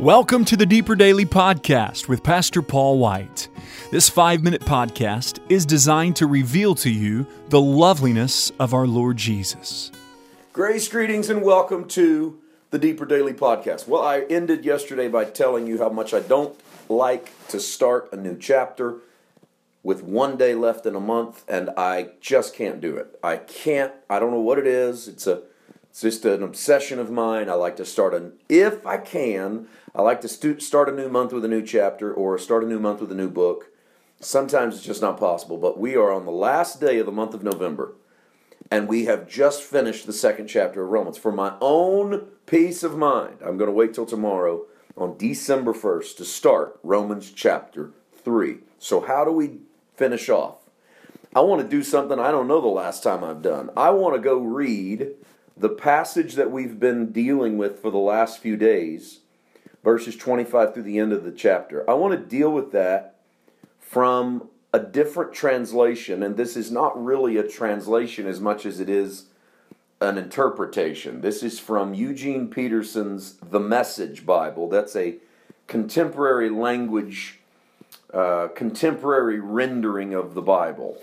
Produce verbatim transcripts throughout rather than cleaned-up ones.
Welcome to the Deeper Daily Podcast with Pastor Paul White. This five-minute podcast is designed to reveal to you the loveliness of our Lord Jesus. Grace, greetings, and welcome to the Deeper Daily Podcast. Well, I ended yesterday by telling you how much I don't like to start a new chapter with one day left in a month, and I just can't do it. I can't, I don't know what it is. It's a It's just an obsession of mine. I like to start an, if I can, I like to stu- start a new month with a new chapter or start a new month with a new book. Sometimes it's just not possible, but we are on the last day of the month of November, and we have just finished the second chapter of Romans. For my own peace of mind, I'm going to wait till tomorrow on December first to start Romans chapter three. So how do we finish off? I want to do something I don't know the last time I've done. I want to go read the passage that we've been dealing with for the last few days, verses twenty-five through the end of the chapter. I want to deal with that from a different translation, and this is not really a translation as much as it is an interpretation. This is from Eugene Peterson's The Message Bible. That's a contemporary language, uh, contemporary rendering of the Bible.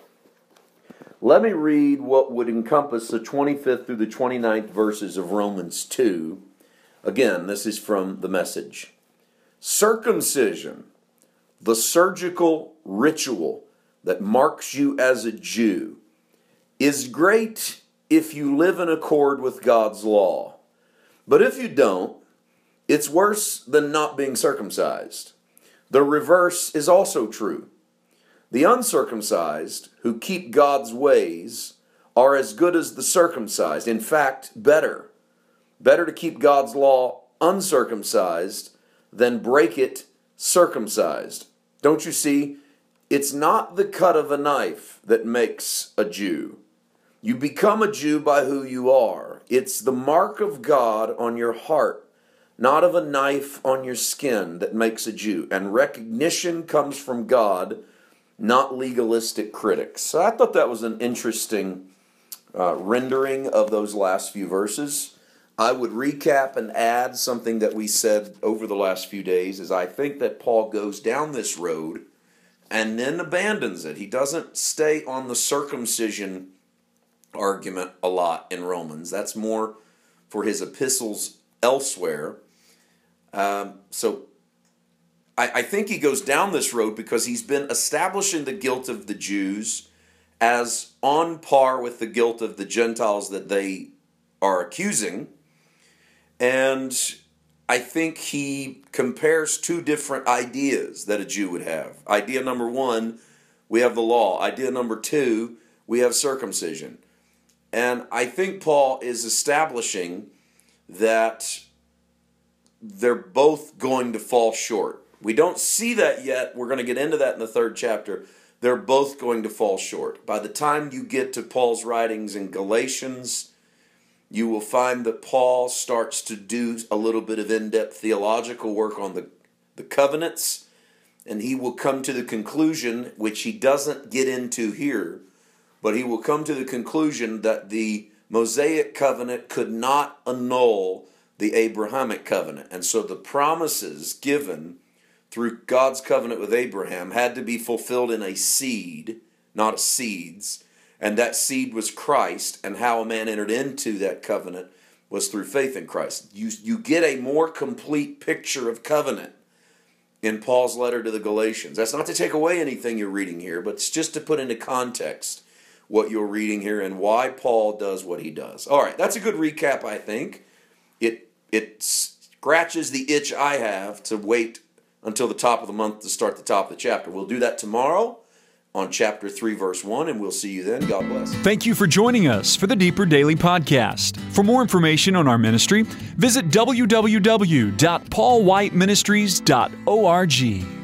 Let me read what would encompass the twenty-fifth through the twenty-ninth verses of Romans two. Again, this is from The Message. Circumcision, the surgical ritual that marks you as a Jew, is great if you live in accord with God's law. But if you don't, it's worse than not being circumcised. The reverse is also true. The uncircumcised, who keep God's ways, are as good as the circumcised. In fact, better. Better to keep God's law uncircumcised than break it circumcised. Don't you see? It's not the cut of a knife that makes a Jew. You become a Jew by who you are. It's the mark of God on your heart, not of a knife on your skin, that makes a Jew. And recognition comes from God, not legalistic critics. So I thought that was an interesting uh, rendering of those last few verses. I would recap and add something that we said over the last few days, is I think that Paul goes down this road and then abandons it. He doesn't stay on the circumcision argument a lot in Romans. That's more for his epistles elsewhere. Um, so I think he goes down this road because he's been establishing the guilt of the Jews as on par with the guilt of the Gentiles that they are accusing. And I think he compares two different ideas that a Jew would have. Idea number one, we have the law. Idea number two, we have circumcision. And I think Paul is establishing that they're both going to fall short. We don't see that yet. We're going to get into that in the third chapter. They're both going to fall short. By the time you get to Paul's writings in Galatians, you will find that Paul starts to do a little bit of in-depth theological work on the, the covenants, and he will come to the conclusion, which he doesn't get into here, but he will come to the conclusion that the Mosaic covenant could not annul the Abrahamic covenant. And so the promises given through God's covenant with Abraham had to be fulfilled in a seed, not seeds. And that seed was Christ, and how a man entered into that covenant was through faith in Christ. You, you get a more complete picture of covenant in Paul's letter to the Galatians. That's not to take away anything you're reading here, but it's just to put into context what you're reading here and why Paul does what he does. All right, that's a good recap, I think. It, it scratches the itch I have to wait until the top of the month to start the top of the chapter. We'll do that tomorrow on chapter three, verse one, and we'll see you then. God bless. Thank you for joining us for the Deeper Daily Podcast. For more information on our ministry, visit w w w dot paul white ministries dot org.